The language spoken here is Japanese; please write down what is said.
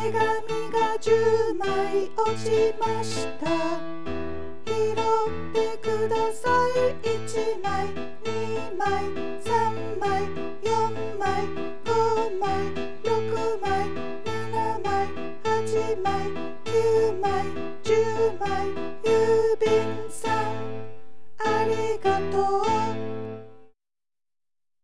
手紙が10枚落ちました。拾ってください。1枚2枚3